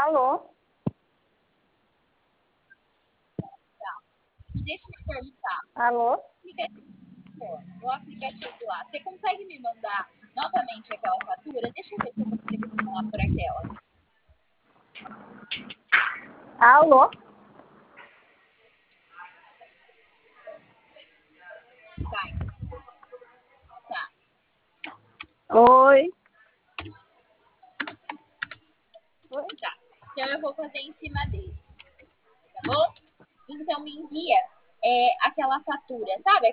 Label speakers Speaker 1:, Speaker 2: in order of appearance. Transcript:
Speaker 1: Alô?
Speaker 2: Deixa eu te perguntar.
Speaker 1: Alô?
Speaker 2: O aplicativo lá, você consegue me mandar novamente aquela fatura? Deixa eu ver se eu consigo falar por aquela.
Speaker 1: Alô?
Speaker 2: Vai. Tá.
Speaker 1: Oi.
Speaker 2: Tá. Então eu vou fazer em cima dele. Tá bom? Então me envia aquela fatura, sabe?